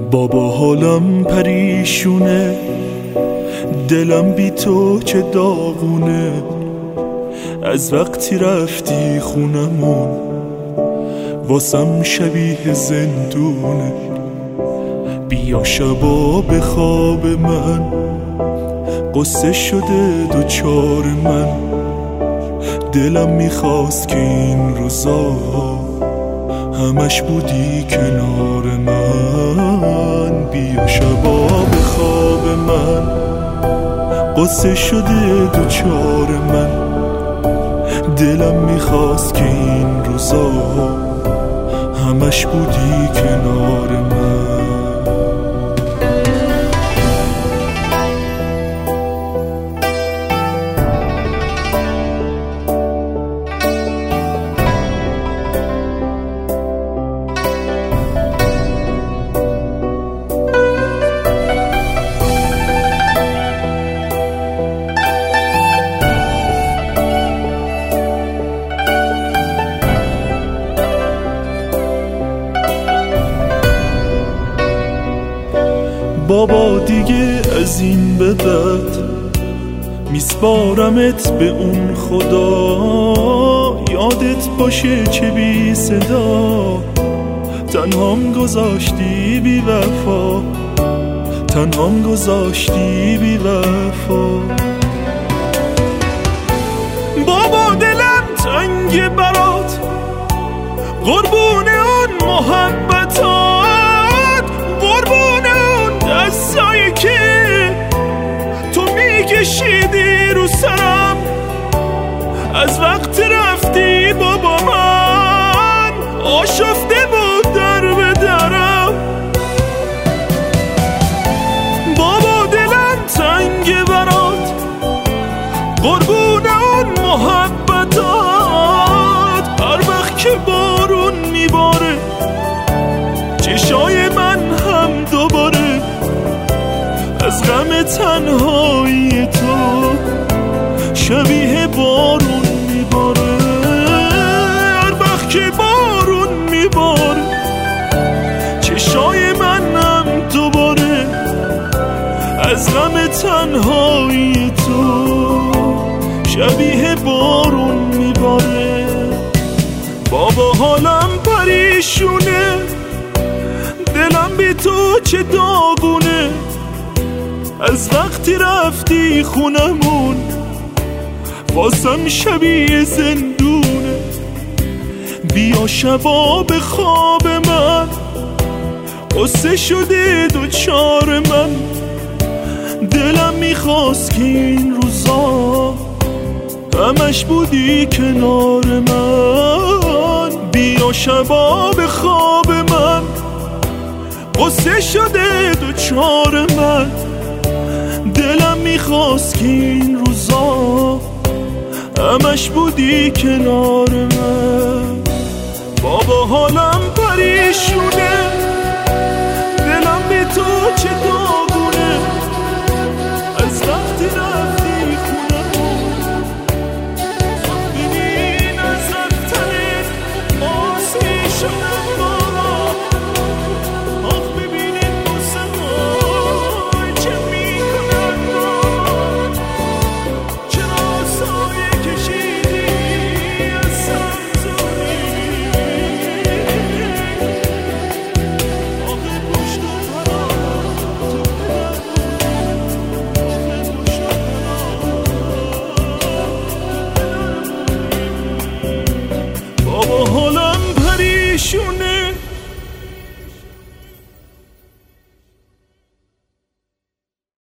بابا حالم پریشونه، دلم بی تو چه داغونه. از وقتی رفتی خونمون واسم شبیه زندونه. بیا شبا به خواب من، قصه شده دوچار من. دلم میخواست که این روزا همش بودی کنار من. بیا شبا به خواب من، قصه شده دوچار من. دلم میخواست که این روزا همش بودی کنار من. بابا دیگه از این به بعد میسپارمت به اون خدا. یادت باشه چه بی صدا تنهام گذاشتی بی وفا، تنهام گذاشتی بی وفا. بابا دلم تنگ برات، قربون اون محبتات، قربون دستایی که تو میکشیدی رو سرم. از وقت رفتی بابا من آشفته بود در به درم. بابا دلم تنگ برات، قربون اون محبتات. هر وقت که بارون میباره چشای من هم دوباره از غم تنهایی تو شبیه بارون میباره. هر وقت که بارون میباره چشای منم دوباره از غم تنهایی تو شبیه بارون میباره. بابا حالم پریشونه، دلم بی تو چه داغونه. از وقتی رفتی خونمون واسم شبیه زندونه. بیا شبا به خواب من، قصه شده دوچار من. دلم میخواست که این روزا همش بودی کنار من. بیا شبا به خواب من، قصه شده دوچار من. دلم میخواست که این روزا همش بودی کنار من. بابا حالا